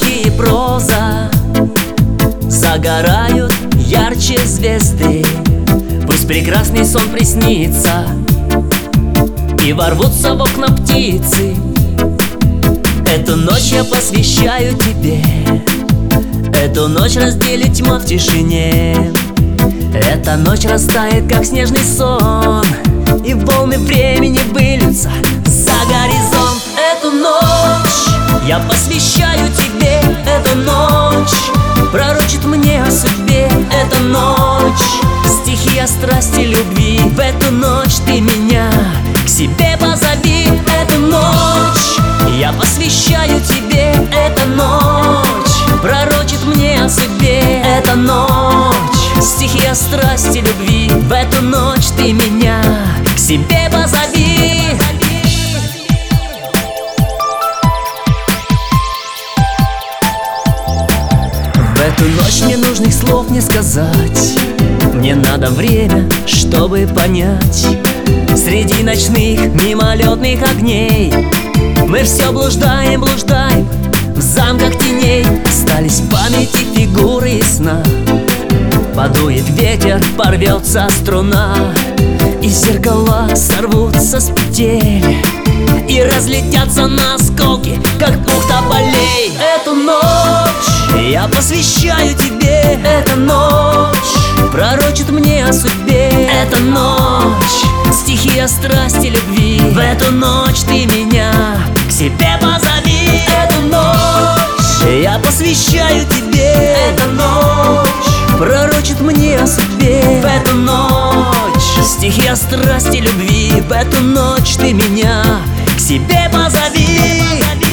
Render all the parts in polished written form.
стихи и проза загорают ярче звезды. Пусть прекрасный сон приснится и ворвутся в окна птицы. Эту ночь я посвящаю тебе, эту ночь разделит тьма в тишине. Эта ночь растает, как снежный сон, и волны времени выльются за горизонт. Эту ночь я посвящаю тебе, эта ночь пророчит мне о судьбе. Эта ночь стихи о страсти, любви. В эту ночь ты меня к себе позови. Эту ночь я посвящаю тебе, эта ночь пророчит мне о судьбе. Эта ночь стихи о страсти, любви. В эту ночь ты меня к себе позови. В эту ночь мне нужных слов не сказать, мне надо время, чтобы понять. Среди ночных мимолетных огней мы все блуждаем, блуждаем в замках теней. Остались в памяти фигуры и сна. Подует ветер, порвется струна, и зеркала сорвутся с петель и разлетятся на осколки, как пух тополей. Эту ночь я посвящаю тебе, эта ночь пророчит мне о судьбе. Эта ночь стихи о страсти, любви. В эту ночь ты меня к себе позови. Эту ночь я посвящаю тебе, эта ночь пророчит мне о судьбе. В эту ночь стихи о страсти, любви. В эту ночь ты меня к себе позови.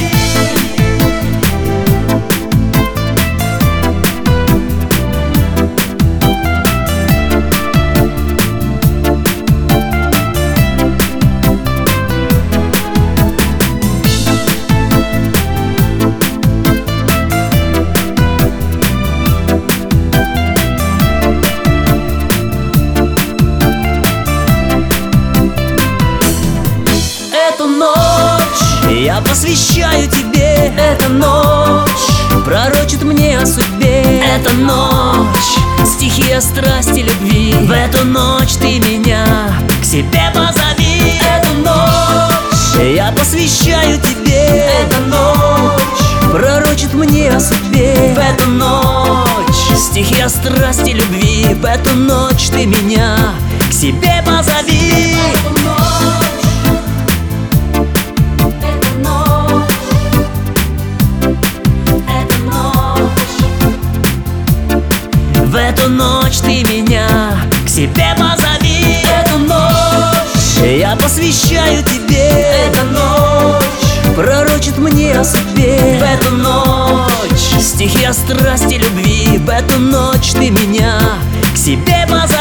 Эту ночь я посвящаю тебе, эта ночь пророчит мне о судьбе. Эта ночь стихи о страсти, любви. В эту ночь ты меня к себе позови. Эту ночь я посвящаю тебе, эта ночь пророчит мне о судьбе. В эту ночь стихи о страсти, любви. В эту ночь ты меня к себе позови. В эту ночь ты меня к себе позови. Эту ночь я посвящаю тебе, эта ночь пророчит мне о судьбе. В эту ночь стихи о страсти, любви. В эту ночь ты меня к себе позови.